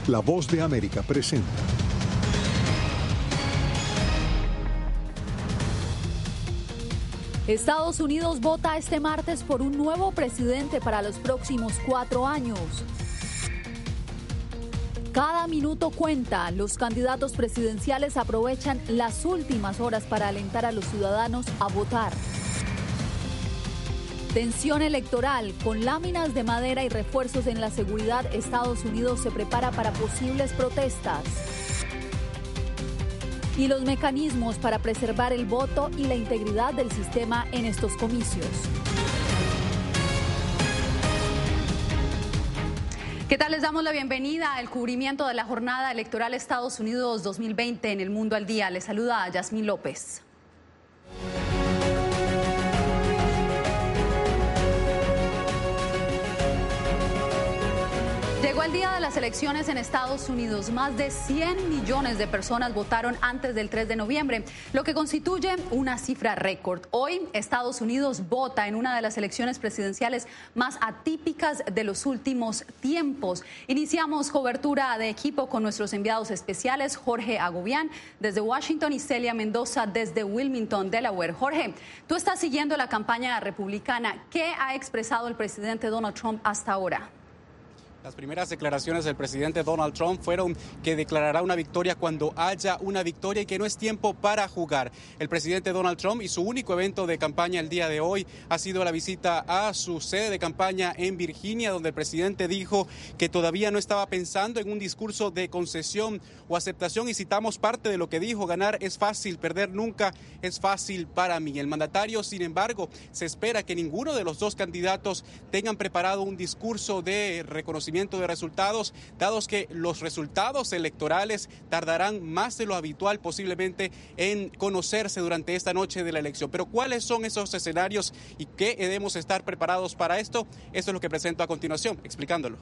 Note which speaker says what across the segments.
Speaker 1: La Voz de América presenta.
Speaker 2: Estados Unidos vota este martes por un nuevo presidente para los próximos 4 años. Cada minuto cuenta. Los candidatos presidenciales aprovechan las últimas horas para alentar a los ciudadanos a votar. Tensión electoral. Con láminas de madera y refuerzos en la seguridad, Estados Unidos se prepara para posibles protestas. Y los mecanismos para preservar el voto y la integridad del sistema en estos comicios. ¿Qué tal? Les damos la bienvenida al cubrimiento de la jornada electoral Estados Unidos 2020 en El Mundo al Día. Les saluda a Yasmín López. Llegó el día de las elecciones en Estados Unidos. Más de 100 millones de personas votaron antes del 3 de noviembre, lo que constituye una cifra récord. Hoy, Estados Unidos vota en una de las elecciones presidenciales más atípicas de los últimos tiempos. Iniciamos cobertura de equipo con nuestros enviados especiales, Jorge Agobián desde Washington y Celia Mendoza desde Wilmington, Delaware. Jorge, tú estás siguiendo la campaña republicana. ¿Qué ha expresado el presidente Donald Trump hasta ahora?
Speaker 3: Las primeras declaraciones del presidente Donald Trump fueron que declarará una victoria cuando haya una victoria y que no es tiempo para jugar. El presidente Donald Trump y su único evento de campaña el día de hoy ha sido la visita a su sede de campaña en Virginia, donde el presidente dijo que todavía no estaba pensando en un discurso de concesión o aceptación, y citamos parte de lo que dijo: ganar es fácil, perder nunca es fácil para mí. El mandatario, sin embargo, se espera que ninguno de los dos candidatos tengan preparado un discurso de reconocimiento de resultados, dados que los resultados electorales tardarán más de lo habitual posiblemente en conocerse durante esta noche de la elección. Pero ¿cuáles son esos escenarios y qué debemos estar preparados para esto? Esto es lo que presento a continuación, explicándolo.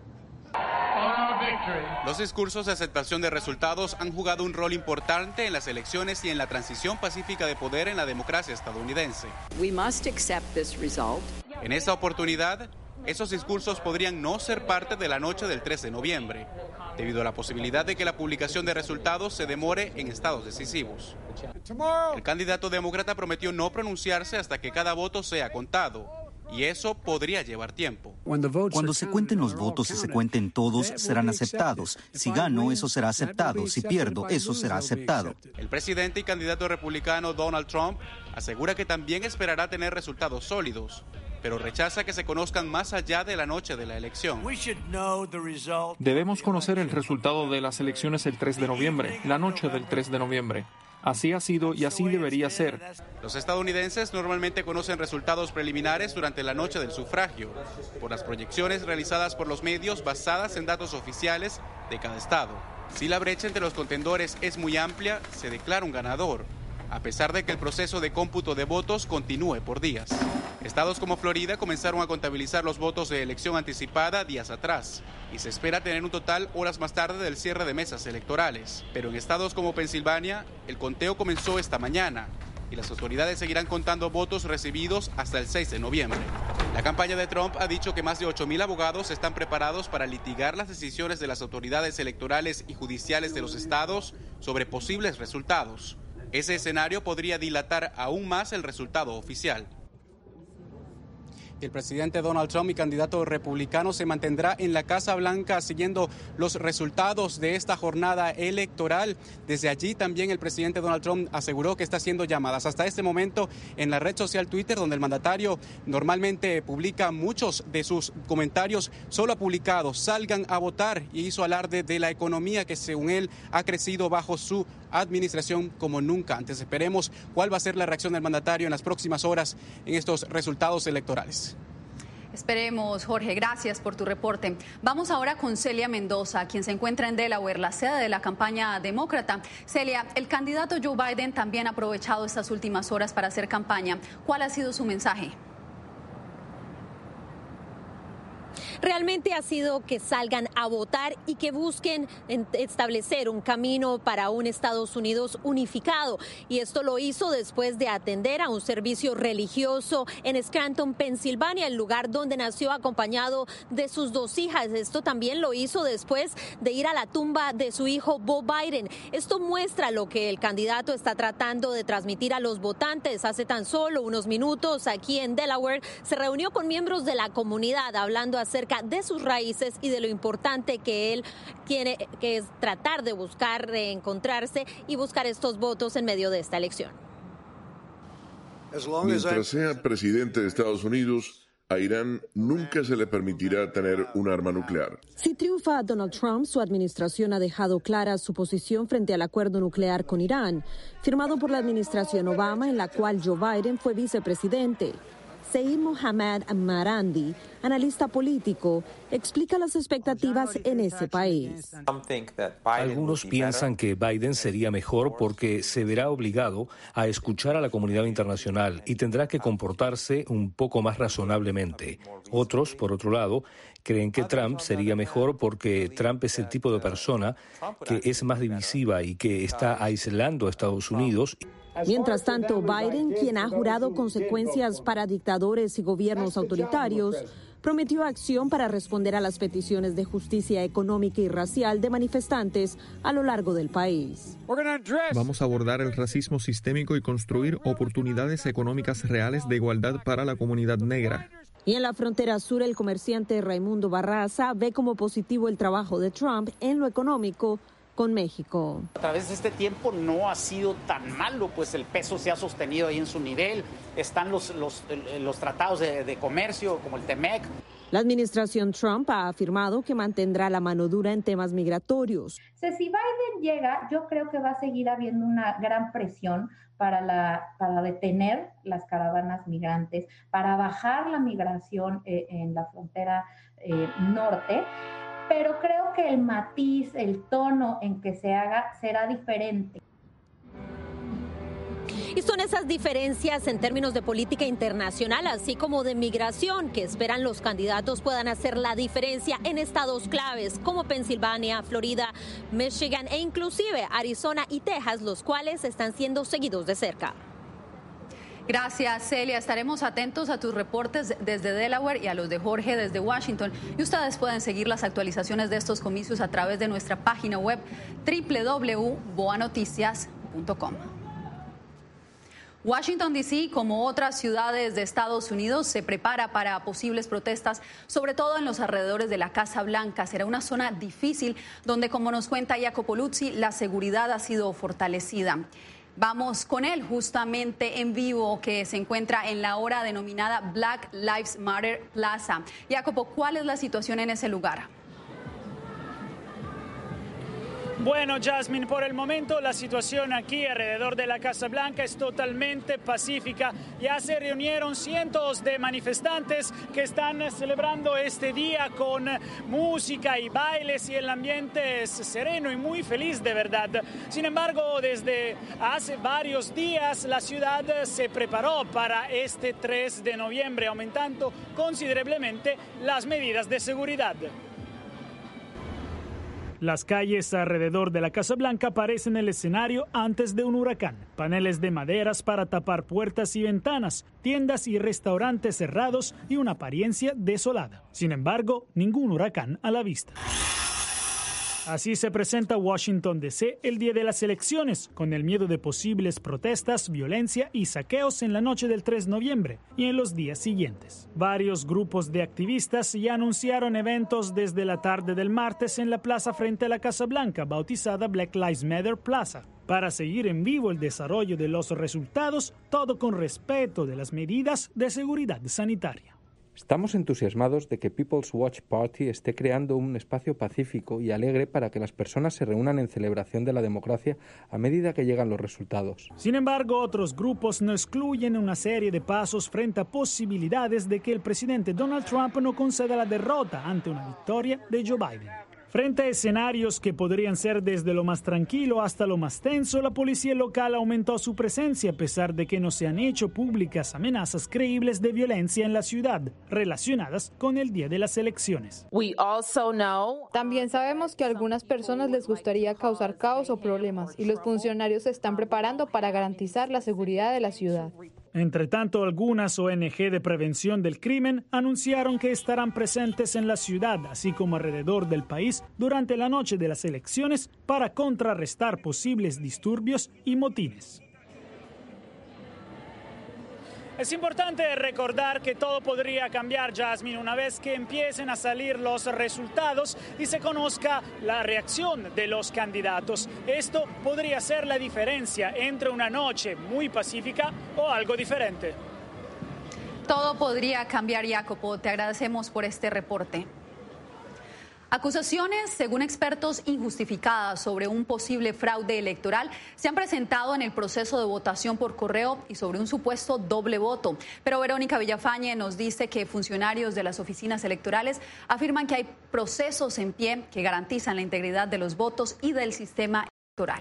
Speaker 3: Los discursos de aceptación de resultados han jugado un rol importante en las elecciones y en la transición pacífica de poder en la democracia estadounidense. En esta oportunidad, esos discursos podrían no ser parte de la noche del 3 de noviembre, debido a la posibilidad de que la publicación de resultados se demore en estados decisivos. El candidato demócrata prometió no pronunciarse hasta que cada voto sea contado, y eso podría llevar tiempo.
Speaker 4: Cuando se cuenten los votos y se cuenten todos, serán aceptados. Si gano, eso será aceptado. Si pierdo, eso será aceptado.
Speaker 3: El presidente y candidato republicano Donald Trump asegura que también esperará tener resultados sólidos, pero rechaza que se conozcan más allá de la noche de la elección.
Speaker 5: Debemos conocer el resultado de las elecciones el 3 de noviembre, la noche del 3 de noviembre. Así ha sido y así debería ser.
Speaker 3: Los estadounidenses normalmente conocen resultados preliminares durante la noche del sufragio, por las proyecciones realizadas por los medios basadas en datos oficiales de cada estado. Si la brecha entre los contendores es muy amplia, se declara un ganador, a pesar de que el proceso de cómputo de votos continúe por días. Estados como Florida comenzaron a contabilizar los votos de elección anticipada días atrás, y se espera tener un total horas más tarde del cierre de mesas electorales. Pero en estados como Pensilvania, el conteo comenzó esta mañana, y las autoridades seguirán contando votos recibidos hasta el 6 de noviembre. La campaña de Trump ha dicho que más de 8,000 abogados están preparados para litigar las decisiones de las autoridades electorales y judiciales de los estados sobre posibles resultados. Ese escenario podría dilatar aún más el resultado oficial. El presidente Donald Trump y candidato republicano se mantendrá en la Casa Blanca siguiendo los resultados de esta jornada electoral. Desde allí también el presidente Donald Trump aseguró que está haciendo llamadas. Hasta este momento en la red social Twitter, donde el mandatario normalmente publica muchos de sus comentarios, solo ha publicado: salgan a votar, y hizo alarde de la economía que según él ha crecido bajo su administración como nunca antes. Esperemos cuál va a ser la reacción del mandatario en las próximas horas en estos resultados electorales.
Speaker 2: Esperemos, Jorge. Gracias por tu reporte. Vamos ahora con Celia Mendoza, quien se encuentra en Delaware, la sede de la campaña demócrata. Celia, el candidato Joe Biden también ha aprovechado estas últimas horas para hacer campaña. ¿Cuál ha sido su mensaje?
Speaker 6: realmente ha sido que salgan a votar y que busquen establecer un camino para un Estados Unidos unificado. Y esto lo hizo después de atender a un servicio religioso en Scranton, Pensilvania, el lugar donde nació acompañado de sus 2 hijas. Esto también lo hizo después de ir a la tumba de su hijo Beau Biden. Esto muestra lo que el candidato está tratando de transmitir a los votantes. Hace tan solo unos minutos aquí en Delaware se reunió con miembros de la comunidad hablando acerca de sus raíces y de lo importante que él tiene, que es tratar de buscar reencontrarse y buscar estos votos en medio de esta elección.
Speaker 7: Mientras sea presidente de Estados Unidos, a Irán nunca se le permitirá tener un arma nuclear.
Speaker 8: Si triunfa Donald Trump, su administración ha dejado clara su posición frente al acuerdo nuclear con Irán, firmado por la administración Obama, en la cual Joe Biden fue vicepresidente. Seyyed Mohammad Marandi, analista político, explica las expectativas en ese país.
Speaker 9: Algunos piensan que Biden sería mejor porque se verá obligado a escuchar a la comunidad internacional y tendrá que comportarse un poco más razonablemente. Otros, por otro lado, creen que Trump sería mejor porque Trump es el tipo de persona que es más divisiva y que está aislando a Estados Unidos.
Speaker 8: Mientras tanto, Biden, quien ha jurado consecuencias para dictadores y gobiernos autoritarios, prometió acción para responder a las peticiones de justicia económica y racial de manifestantes a lo largo del país.
Speaker 5: Vamos a abordar el racismo sistémico y construir oportunidades económicas reales de igualdad para la comunidad negra.
Speaker 8: Y en la frontera sur, el comerciante Raimundo Barraza ve como positivo el trabajo de Trump en lo económico con México.
Speaker 10: A través de este tiempo no ha sido tan malo, pues el peso se ha sostenido ahí en su nivel, están los tratados de comercio como el TEMEC.
Speaker 8: La administración Trump ha afirmado que mantendrá la mano dura en temas migratorios.
Speaker 11: Si Biden llega, yo creo que va a seguir habiendo una gran presión para detener las caravanas migrantes, para bajar la migración en la frontera norte. Pero creo que el matiz, el tono en que se haga será diferente.
Speaker 6: Y son esas diferencias en términos de política internacional, así como de migración, que esperan los candidatos puedan hacer la diferencia en estados claves como Pensilvania, Florida, Michigan e inclusive Arizona y Texas, los cuales están siendo seguidos de cerca.
Speaker 2: Gracias, Celia. Estaremos atentos a tus reportes desde Delaware y a los de Jorge desde Washington. Y ustedes pueden seguir las actualizaciones de estos comicios a través de nuestra página web www.boanoticias.com. Washington, D.C., como otras ciudades de Estados Unidos, se prepara para posibles protestas, sobre todo en los alrededores de la Casa Blanca. Será una zona difícil donde, como nos cuenta Jacopo Luzzi, la seguridad ha sido fortalecida. Vamos con él justamente en vivo, que se encuentra en la hora denominada Black Lives Matter Plaza. Jacopo, ¿cuál es la situación en ese lugar?
Speaker 12: Bueno, Jasmine, por el momento la situación aquí alrededor de la Casa Blanca es totalmente pacífica. Ya se reunieron cientos de manifestantes que están celebrando este día con música y bailes, y el ambiente es sereno y muy feliz, de verdad. Sin embargo, desde hace varios días la ciudad se preparó para este 3 de noviembre, aumentando considerablemente las medidas de seguridad. Las calles alrededor de la Casa Blanca parecen el escenario antes de un huracán. Paneles de maderas para tapar puertas y ventanas, tiendas y restaurantes cerrados y una apariencia desolada. Sin embargo, ningún huracán a la vista. Así se presenta Washington, D.C. el día de las elecciones, con el miedo de posibles protestas, violencia y saqueos en la noche del 3 de noviembre y en los días siguientes. Varios grupos de activistas ya anunciaron eventos desde la tarde del martes en la plaza frente a la Casa Blanca, bautizada Black Lives Matter Plaza, para seguir en vivo el desarrollo de los resultados, todo con respeto de las medidas de seguridad sanitaria.
Speaker 13: Estamos entusiasmados de que People's Watch Party esté creando un espacio pacífico y alegre para que las personas se reúnan en celebración de la democracia a medida que llegan los resultados.
Speaker 12: Sin embargo, otros grupos no excluyen una serie de pasos frente a posibilidades de que el presidente Donald Trump no conceda la derrota ante una victoria de Joe Biden. Frente a escenarios que podrían ser desde lo más tranquilo hasta lo más tenso, la policía local aumentó su presencia a pesar de que no se han hecho públicas amenazas creíbles de violencia en la ciudad relacionadas con el día de las elecciones.
Speaker 14: También sabemos que a algunas personas les gustaría causar caos o problemas y los funcionarios se están preparando para garantizar la seguridad de la ciudad.
Speaker 12: Entre tanto, algunas ONG de prevención del crimen anunciaron que estarán presentes en la ciudad, así como alrededor del país, durante la noche de las elecciones para contrarrestar posibles disturbios y motines. Es importante recordar que todo podría cambiar, Jasmine, una vez que empiecen a salir los resultados y se conozca la reacción de los candidatos. Esto podría ser la diferencia entre una noche muy pacífica o algo diferente.
Speaker 2: Todo podría cambiar, Jacopo. Te agradecemos por este reporte. Acusaciones, según expertos, injustificadas sobre un posible fraude electoral se han presentado en el proceso de votación por correo y sobre un supuesto doble voto. Pero Verónica Villafañe nos dice que funcionarios de las oficinas electorales afirman que hay procesos en pie que garantizan la integridad de los votos y del sistema electoral.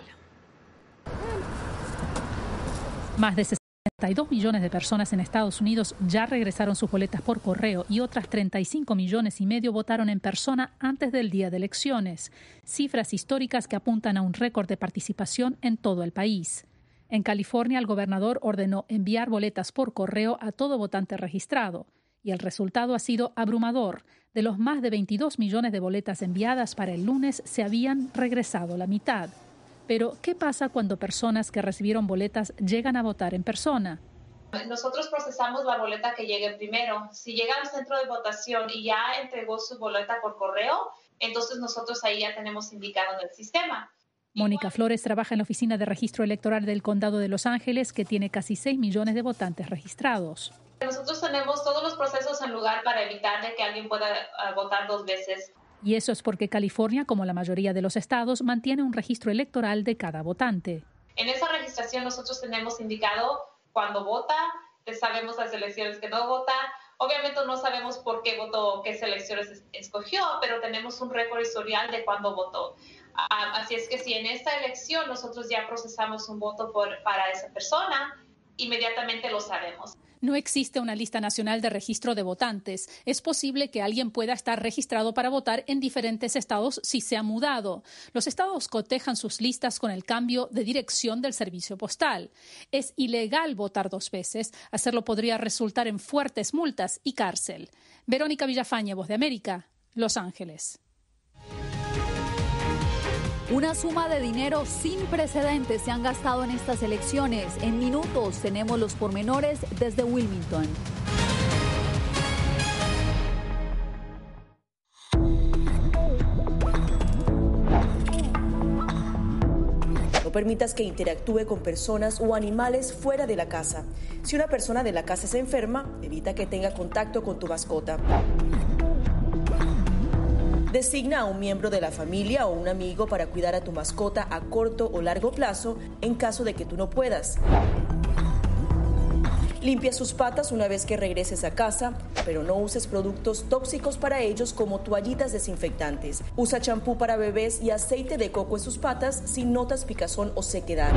Speaker 15: Más de 62 millones de personas en Estados Unidos ya regresaron sus boletas por correo y otras 35 millones y medio votaron en persona antes del día de elecciones. Cifras históricas que apuntan a un récord de participación en todo el país. En California, el gobernador ordenó enviar boletas por correo a todo votante registrado y el resultado ha sido abrumador. De los más de 22 millones de boletas enviadas para el lunes, se habían regresado la mitad. Pero, ¿qué pasa cuando personas que recibieron boletas llegan a votar en persona?
Speaker 16: Nosotros procesamos la boleta que llegue primero. Si llega al centro de votación y ya entregó su boleta por correo, entonces nosotros ahí ya tenemos indicado en el sistema.
Speaker 15: Mónica Flores trabaja en la Oficina de Registro Electoral del Condado de Los Ángeles, que tiene casi 6 millones de votantes registrados.
Speaker 16: Nosotros tenemos todos los procesos en lugar para evitar de que alguien pueda votar 2 veces.
Speaker 15: Y eso es porque California, como la mayoría de los estados, mantiene un registro electoral de cada votante.
Speaker 16: En esa registración nosotros tenemos indicado cuándo vota, sabemos las elecciones que no vota. Obviamente no sabemos por qué votó, qué selecciones escogió, pero tenemos un récord historial de cuándo votó. Así es que si en esta elección nosotros ya procesamos un voto para esa persona, inmediatamente lo sabemos.
Speaker 15: No existe una lista nacional de registro de votantes. Es posible que alguien pueda estar registrado para votar en diferentes estados si se ha mudado. Los estados cotejan sus listas con el cambio de dirección del servicio postal. Es ilegal votar 2 veces. Hacerlo podría resultar en fuertes multas y cárcel. Verónica Villafañe, Voz de América, Los Ángeles.
Speaker 2: Una suma de dinero sin precedentes se han gastado en estas elecciones. En minutos tenemos los pormenores desde Wilmington.
Speaker 17: No permitas que interactúe con personas o animales fuera de la casa. Si una persona de la casa se enferma, evita que tenga contacto con tu mascota. Designa a un miembro de la familia o un amigo para cuidar a tu mascota a corto o largo plazo en caso de que tú no puedas. Limpia sus patas una vez que regreses a casa, pero no uses productos tóxicos para ellos como toallitas desinfectantes. Usa champú para bebés y aceite de coco en sus patas si notas picazón o sequedad.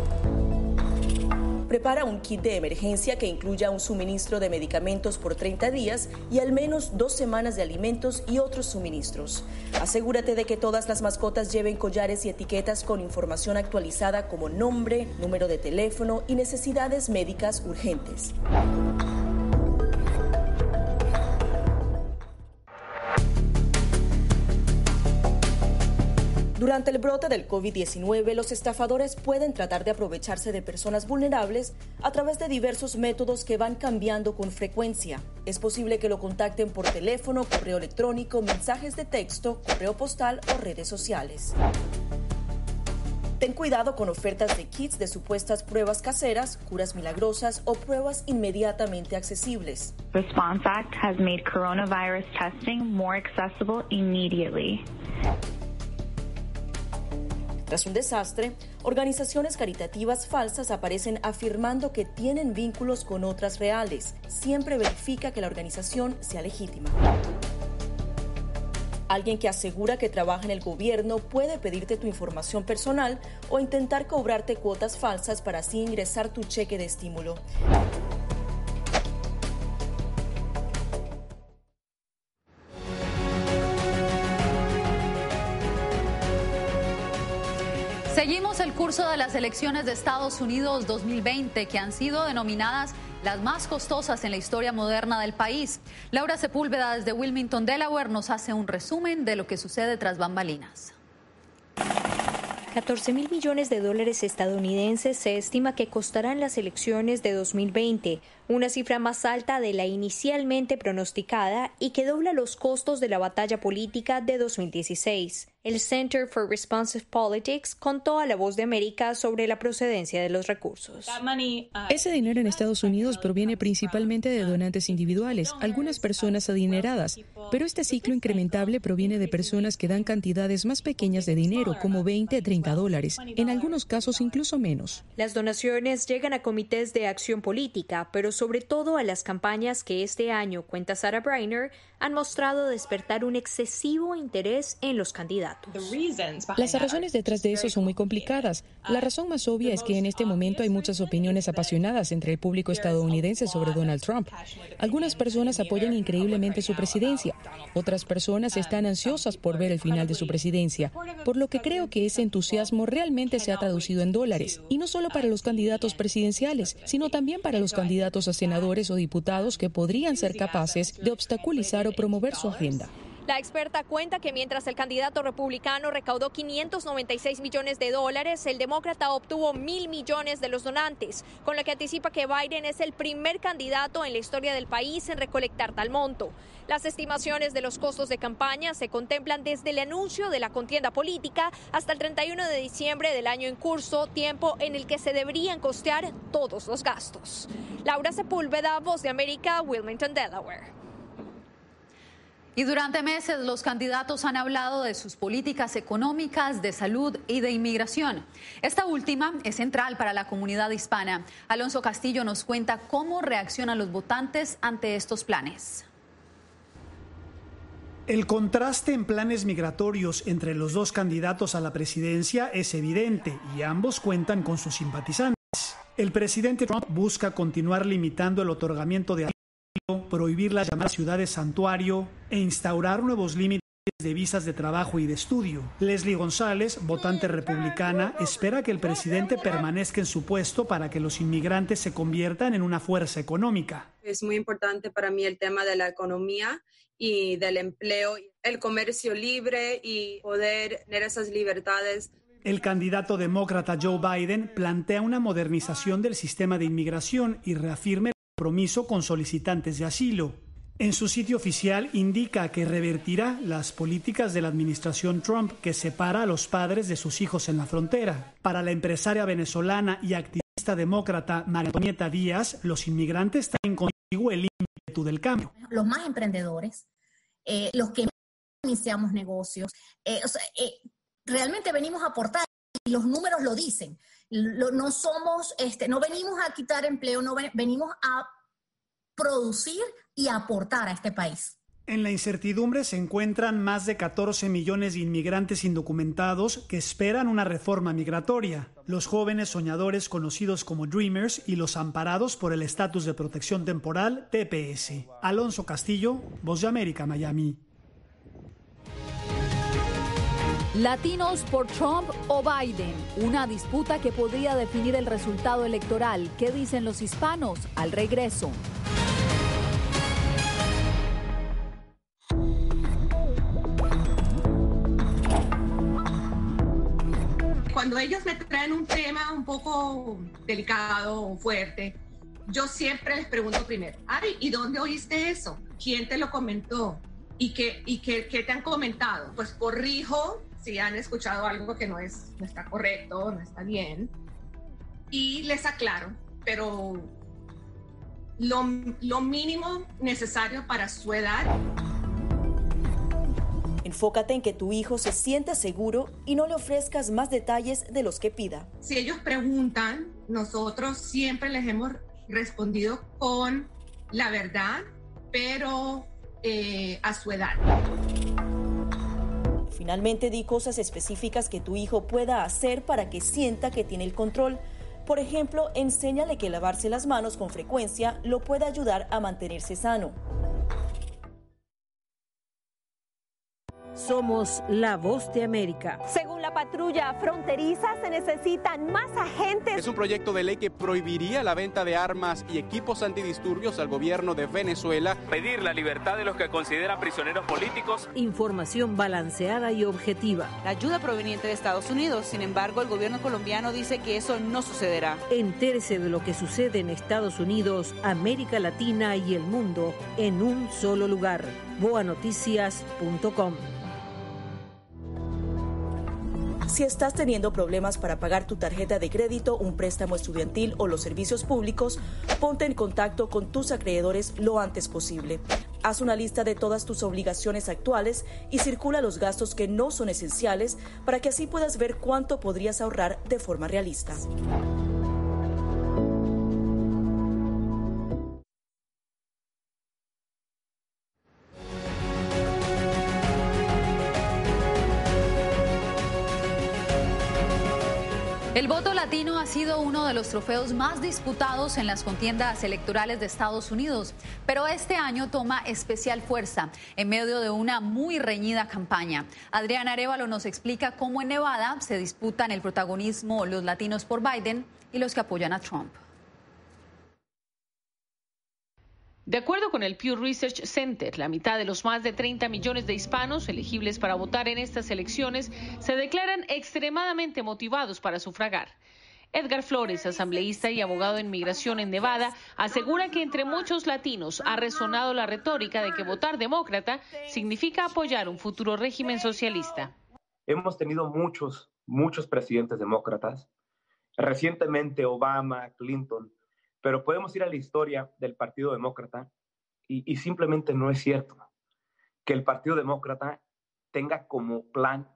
Speaker 17: Prepara un kit de emergencia que incluya un suministro de medicamentos por 30 días y al menos 2 semanas de alimentos y otros suministros. Asegúrate de que todas las mascotas lleven collares y etiquetas con información actualizada como nombre, número de teléfono y necesidades médicas urgentes. Durante el brote del COVID-19, los estafadores pueden tratar de aprovecharse de personas vulnerables a través de diversos métodos que van cambiando con frecuencia. Es posible que lo contacten por teléfono, correo electrónico, mensajes de texto, correo postal o redes sociales. Ten cuidado con ofertas de kits de supuestas pruebas caseras, curas milagrosas o pruebas inmediatamente accesibles.
Speaker 18: Response Act has made coronavirus testing more accessible immediately.
Speaker 17: Tras un desastre, organizaciones caritativas falsas aparecen afirmando que tienen vínculos con otras reales. Siempre verifica que la organización sea legítima. Alguien que asegura que trabaja en el gobierno puede pedirte tu información personal o intentar cobrarte cuotas falsas para así ingresar tu cheque de estímulo.
Speaker 2: Seguimos el curso de las elecciones de Estados Unidos 2020, que han sido denominadas las más costosas en la historia moderna del país. Laura Sepúlveda, desde Wilmington, Delaware, nos hace un resumen de lo que sucede tras bambalinas.
Speaker 19: 14.000 millones de dólares estadounidenses se estima que costarán las elecciones de 2020, una cifra más alta de la inicialmente pronosticada y que dobla los costos de la batalla política de 2016. El Center for Responsive Politics contó a La Voz de América sobre la procedencia de los recursos.
Speaker 20: Ese dinero en Estados Unidos proviene principalmente de donantes individuales, algunas personas adineradas, pero este ciclo incrementable proviene de personas que dan cantidades más pequeñas de dinero, como 20 a 30 dólares, en algunos casos incluso menos.
Speaker 19: Las donaciones llegan a comités de acción política, pero sobre todo a las campañas que este año, cuenta Sarah Briner, han mostrado despertar un excesivo interés en los candidatos.
Speaker 20: Las razones detrás de eso son muy complicadas. La razón más obvia es que en este momento hay muchas opiniones apasionadas entre el público estadounidense sobre Donald Trump. Algunas personas apoyan increíblemente su presidencia, otras personas están ansiosas por ver el final de su presidencia, por lo que creo que ese entusiasmo realmente se ha traducido en dólares, y no solo para los candidatos presidenciales, sino también para los candidatos a senadores o diputados que podrían ser capaces de obstaculizar o promover su agenda.
Speaker 6: La experta cuenta que mientras el candidato republicano recaudó 596 millones de dólares, el demócrata obtuvo 1.000 millones de los donantes, con lo que anticipa que Biden es el primer candidato en la historia del país en recolectar tal monto. Las estimaciones de los costos de campaña se contemplan desde el anuncio de la contienda política hasta el 31 de diciembre del año en curso, tiempo en el que se deberían costear todos los gastos. Laura Sepúlveda, Voz de América, Wilmington, Delaware.
Speaker 2: Y durante meses los candidatos han hablado de sus políticas económicas, de salud y de inmigración. Esta última es central para la comunidad hispana. Alonso Castillo nos cuenta cómo reaccionan los votantes ante estos planes.
Speaker 21: El contraste en planes migratorios entre los dos candidatos a la presidencia es evidente y ambos cuentan con sus simpatizantes. El presidente Trump busca continuar limitando el otorgamiento de asilo, prohibir las llamadas ciudades santuario e instaurar nuevos límites de visas de trabajo y de estudio. Leslie González, votante republicana, espera que el presidente permanezca en su puesto para que los inmigrantes se conviertan en una fuerza económica.
Speaker 22: Es muy importante para mí el tema de la economía y del empleo, el comercio libre y poder tener esas libertades.
Speaker 21: El candidato demócrata Joe Biden plantea una modernización del sistema de inmigración y reafirma el compromiso con solicitantes de asilo. En su sitio oficial indica que revertirá las políticas de la administración Trump que separa a los padres de sus hijos en la frontera. Para la empresaria venezolana y activista demócrata María Antonieta Díaz, los inmigrantes traen consigo el ímpetu del cambio.
Speaker 23: Los más emprendedores, los que iniciamos negocios, realmente venimos a aportar y los números lo dicen. No somos, no venimos a quitar empleo, venimos a producir y aportar a este país.
Speaker 21: En la incertidumbre se encuentran más de 14 millones de inmigrantes indocumentados que esperan una reforma migratoria. Los jóvenes soñadores conocidos como Dreamers y los amparados por el estatus de protección temporal, TPS. Alonso Castillo, Voz de América, Miami.
Speaker 2: Latinos por Trump o Biden, una disputa que podría definir el resultado electoral. ¿Qué dicen los hispanos? Al regreso.
Speaker 24: Cuando ellos me traen un tema un poco delicado o fuerte, yo siempre les pregunto primero, ay, ¿y dónde oíste eso? ¿Quién te lo comentó? ¿Y qué te han comentado? Pues corrijo si han escuchado algo que no está correcto, no está bien, y les aclaro, pero lo mínimo necesario para su edad.
Speaker 17: Enfócate en que tu hijo se sienta seguro y no le ofrezcas más detalles de los que pida.
Speaker 24: Si ellos preguntan, nosotros siempre les hemos respondido con la verdad, pero a su edad.
Speaker 17: Finalmente, di cosas específicas que tu hijo pueda hacer para que sienta que tiene el control. Por ejemplo, enséñale que lavarse las manos con frecuencia lo puede ayudar a mantenerse sano.
Speaker 1: Somos la voz de América.
Speaker 6: Según la patrulla fronteriza, se necesitan más agentes.
Speaker 3: Es un proyecto de ley que prohibiría la venta de armas y equipos antidisturbios al gobierno de Venezuela.
Speaker 4: Pedir la libertad de los que considera prisioneros políticos.
Speaker 1: Información balanceada y objetiva.
Speaker 7: La ayuda proveniente de Estados Unidos. Sin embargo, el gobierno colombiano dice que eso no sucederá.
Speaker 1: Entérese de lo que sucede en Estados Unidos, América Latina y el mundo en un solo lugar. boanoticias.com.
Speaker 17: Si estás teniendo problemas para pagar tu tarjeta de crédito, un préstamo estudiantil o los servicios públicos, ponte en contacto con tus acreedores lo antes posible. Haz una lista de todas tus obligaciones actuales y circula los gastos que no son esenciales para que así puedas ver cuánto podrías ahorrar de forma realista.
Speaker 2: El voto latino ha sido uno de los trofeos más disputados en las contiendas electorales de Estados Unidos, pero este año toma especial fuerza en medio de una muy reñida campaña. Adriana Arévalo nos explica cómo en Nevada se disputan el protagonismo los latinos por Biden y los que apoyan a Trump.
Speaker 25: De acuerdo con el Pew Research Center, la mitad de los más de 30 millones de hispanos elegibles para votar en estas elecciones se declaran extremadamente motivados para sufragar. Edgar Flores, asambleísta y abogado de inmigración en Nevada, asegura que entre muchos latinos ha resonado la retórica de que votar demócrata significa apoyar un futuro régimen socialista.
Speaker 26: Hemos tenido muchos presidentes demócratas, recientemente Obama, Clinton, pero podemos ir a la historia del Partido Demócrata y simplemente no es cierto que el Partido Demócrata tenga como plan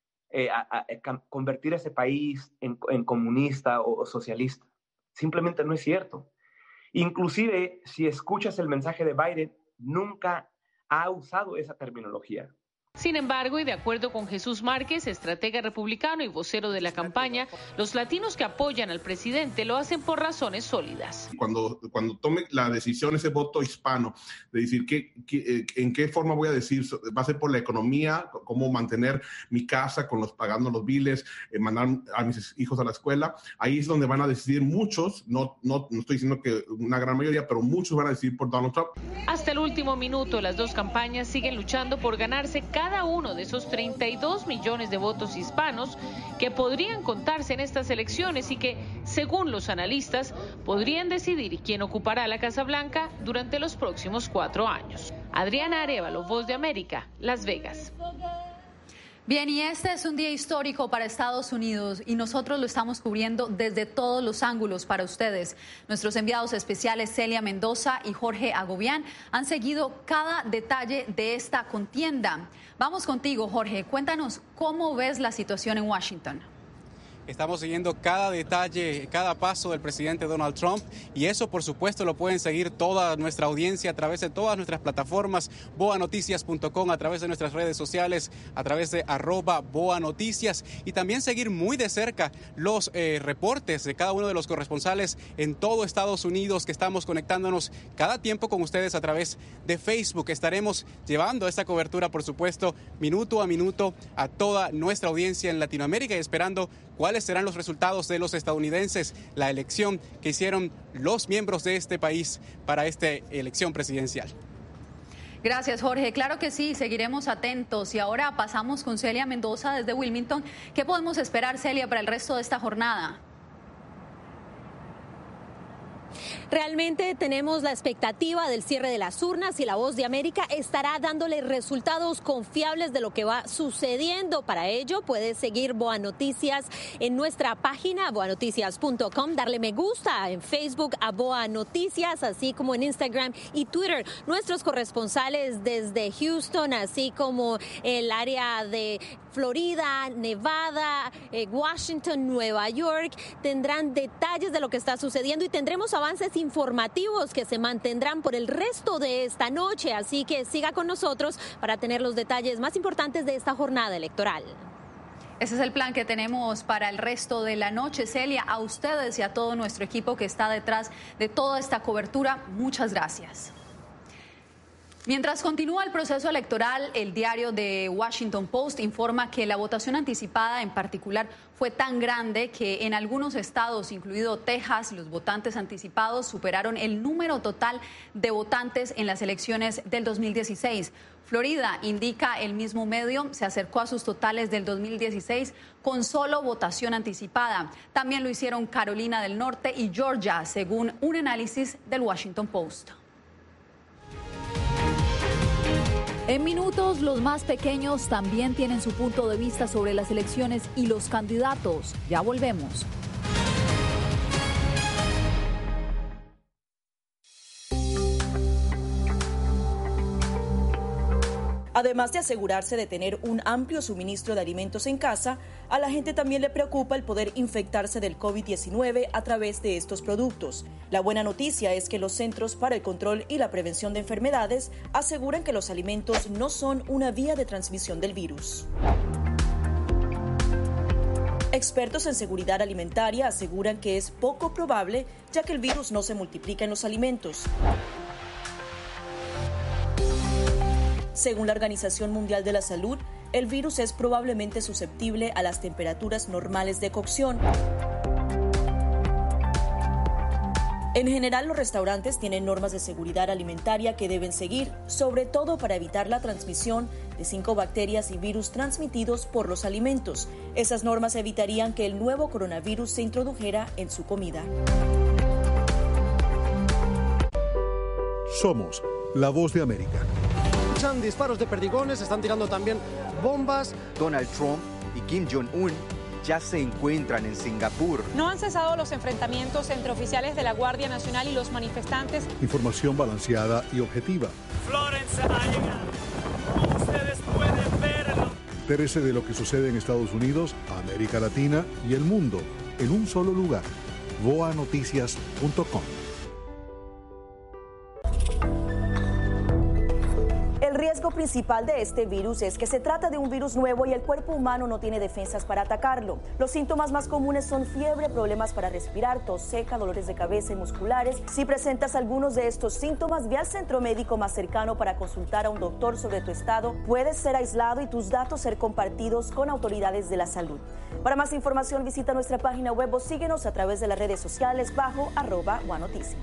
Speaker 26: convertir ese país en comunista o socialista. Simplemente no es cierto. Inclusive, si escuchas el mensaje de Biden, nunca ha usado esa terminología.
Speaker 25: Sin embargo, y de acuerdo con Jesús Márquez, estratega republicano y vocero de la campaña, los latinos que apoyan al presidente lo hacen por razones sólidas.
Speaker 27: Cuando tome la decisión, ese voto hispano, de decir en qué forma voy a decir, va a ser por la economía, cómo mantener mi casa pagando los biles, mandar a mis hijos a la escuela, ahí es donde van a decidir muchos, no estoy diciendo que una gran mayoría, pero muchos van a decidir por Donald Trump.
Speaker 25: Hasta el último minuto, las dos campañas siguen luchando por ganarse cada uno de esos 32 millones de votos hispanos que podrían contarse en estas elecciones y que, según los analistas, podrían decidir quién ocupará la Casa Blanca durante los próximos 4 años. Adriana Arévalo, Voz de América, Las Vegas.
Speaker 2: Bien, y este es un día histórico para Estados Unidos y nosotros lo estamos cubriendo desde todos los ángulos para ustedes. Nuestros enviados especiales Celia Mendoza y Jorge Agobián han seguido cada detalle de esta contienda. Vamos contigo, Jorge. Cuéntanos cómo ves la situación en Washington.
Speaker 3: Estamos siguiendo cada detalle, cada paso del presidente Donald Trump y eso, por supuesto, lo pueden seguir toda nuestra audiencia a través de todas nuestras plataformas, boanoticias.com, a través de nuestras redes sociales, a través de @boanoticias y también seguir muy de cerca los reportes de cada uno de los corresponsales en todo Estados Unidos que estamos conectándonos cada tiempo con ustedes a través de Facebook. Estaremos llevando esta cobertura, por supuesto, minuto a minuto a toda nuestra audiencia en Latinoamérica y esperando cuáles serán los resultados de los estadounidenses, la elección que hicieron los miembros de este país para esta elección presidencial.
Speaker 2: Gracias, Jorge. Claro que sí, seguiremos atentos. Y ahora pasamos con Celia Mendoza desde Wilmington. ¿Qué podemos esperar, Celia, para el resto de esta jornada?
Speaker 6: Realmente tenemos la expectativa del cierre de las urnas y la Voz de América estará dándole resultados confiables de lo que va sucediendo. Para ello puedes seguir Boa Noticias en nuestra página boanoticias.com, darle me gusta en Facebook a Boa Noticias, así como en Instagram y Twitter. Nuestros corresponsales desde Houston, así como el área de Florida, Nevada, Washington, Nueva York, tendrán detalles de lo que está sucediendo y tendremos avances avances informativos que se mantendrán por el resto de esta noche, así que siga con nosotros para tener los detalles más importantes de esta jornada electoral.
Speaker 2: Ese es el plan que tenemos para el resto de la noche. Celia, a ustedes y a todo nuestro equipo que está detrás de toda esta cobertura, muchas gracias. Mientras continúa el proceso electoral, el diario The Washington Post informa que la votación anticipada en particular fue tan grande que en algunos estados, incluido Texas, los votantes anticipados superaron el número total de votantes en las elecciones del 2016. Florida, indica el mismo medio, se acercó a sus totales del 2016 con solo votación anticipada. También lo hicieron Carolina del Norte y Georgia, según un análisis del Washington Post. En minutos, los más pequeños también tienen su punto de vista sobre las elecciones y los candidatos. Ya volvemos.
Speaker 17: Además de asegurarse de tener un amplio suministro de alimentos en casa, a la gente también le preocupa el poder infectarse del COVID-19 a través de estos productos. La buena noticia es que los Centros para el Control y la Prevención de Enfermedades aseguran que los alimentos no son una vía de transmisión del virus. Expertos en seguridad alimentaria aseguran que es poco probable, ya que el virus no se multiplica en los alimentos. Según la Organización Mundial de la Salud, el virus es probablemente susceptible a las temperaturas normales de cocción. En general, los restaurantes tienen normas de seguridad alimentaria que deben seguir, sobre todo para evitar la transmisión de 5 bacterias y virus transmitidos por los alimentos. Esas normas evitarían que el nuevo coronavirus se introdujera en su comida.
Speaker 5: Somos la voz de América.
Speaker 8: Disparos de perdigones, están tirando también bombas.
Speaker 9: Donald Trump y Kim Jong-un ya se encuentran en Singapur.
Speaker 10: No han cesado los enfrentamientos entre oficiales de la Guardia Nacional y los manifestantes.
Speaker 5: Información balanceada y objetiva.
Speaker 11: Florence ha llegado. Como ustedes pueden verlo.
Speaker 5: Entérese de lo que sucede en Estados Unidos, América Latina y el mundo en un solo lugar. voanoticias.com.
Speaker 17: El riesgo principal de este virus es que se trata de un virus nuevo y el cuerpo humano no tiene defensas para atacarlo. Los síntomas más comunes son fiebre, problemas para respirar, tos seca, dolores de cabeza y musculares. Si presentas algunos de estos síntomas, ve al centro médico más cercano para consultar a un doctor sobre tu estado. Puedes ser aislado y tus datos ser compartidos con autoridades de la salud. Para más información, visita nuestra página web o síguenos a través de las redes sociales bajo @OneNoticias.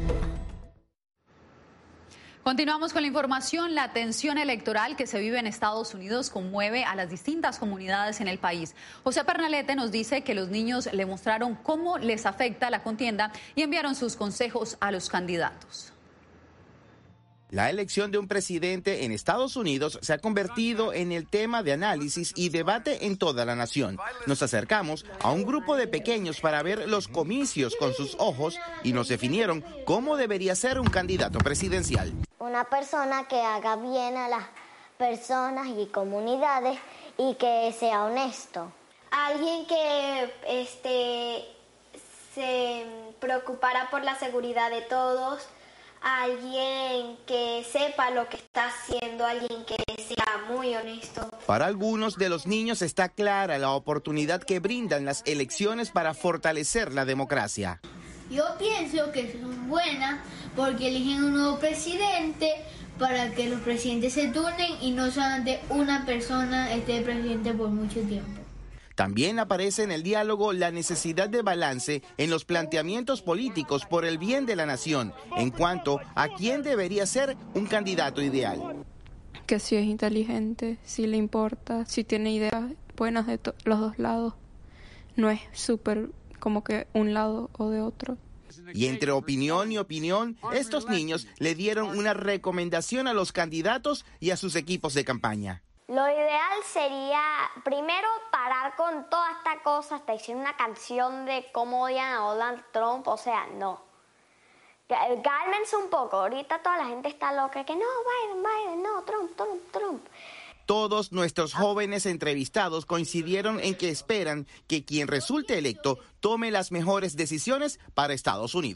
Speaker 2: Continuamos con la información. La tensión electoral que se vive en Estados Unidos conmueve a las distintas comunidades en el país. José Pernalete nos dice que los niños le mostraron cómo les afecta la contienda y enviaron sus consejos a los candidatos.
Speaker 13: La elección de un presidente en Estados Unidos se ha convertido en el tema de análisis y debate en toda la nación. Nos acercamos a un grupo de pequeños para ver los comicios con sus ojos y nos definieron cómo debería ser un candidato presidencial.
Speaker 14: Una persona que haga bien a las personas y comunidades y que sea honesto. Alguien que se preocupara por la seguridad de todos. Alguien que sepa lo que está haciendo, alguien que sea muy honesto.
Speaker 13: Para algunos de los niños está clara la oportunidad que brindan las elecciones para fortalecer la democracia.
Speaker 28: Yo pienso que es buena porque eligen un nuevo presidente para que los presidentes se turnen y no solamente una persona esté presidente por mucho tiempo.
Speaker 13: También aparece en el diálogo la necesidad de balance en los planteamientos políticos por el bien de la nación en cuanto a quién debería ser un candidato ideal.
Speaker 29: Que si es inteligente, si le importa, si tiene ideas buenas de los dos lados, no es súper como que un lado o de otro.
Speaker 13: Y entre opinión y opinión, estos niños le dieron una recomendación a los candidatos y a sus equipos de campaña.
Speaker 14: Lo ideal sería, primero, parar con toda esta cosa, hasta diciendo una canción de cómo odian a Donald Trump, o sea, no. Cálmense un poco, ahorita toda la gente está loca, que no, Biden, no, Trump.
Speaker 13: Todos nuestros jóvenes entrevistados coincidieron en que esperan que quien resulte electo tome las mejores decisiones para Estados Unidos.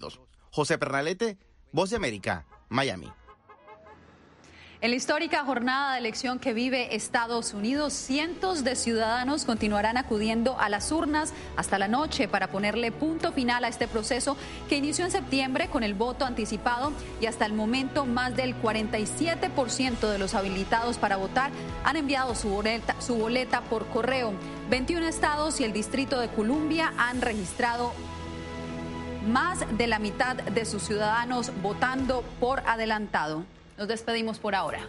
Speaker 13: José Pernalete, Voz de América, Miami.
Speaker 2: En la histórica jornada de elección que vive Estados Unidos, cientos de ciudadanos continuarán acudiendo a las urnas hasta la noche para ponerle punto final a este proceso que inició en septiembre con el voto anticipado y hasta el momento más del 47% de los habilitados para votar han enviado su boleta por correo. 21 estados y el Distrito de Columbia han registrado más de la mitad de sus ciudadanos votando por adelantado. Nos despedimos por ahora.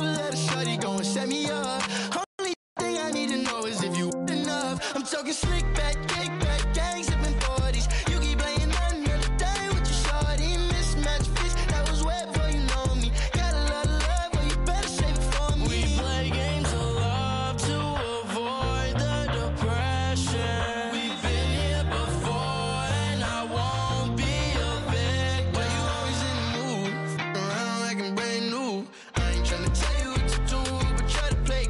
Speaker 12: I'm talking slick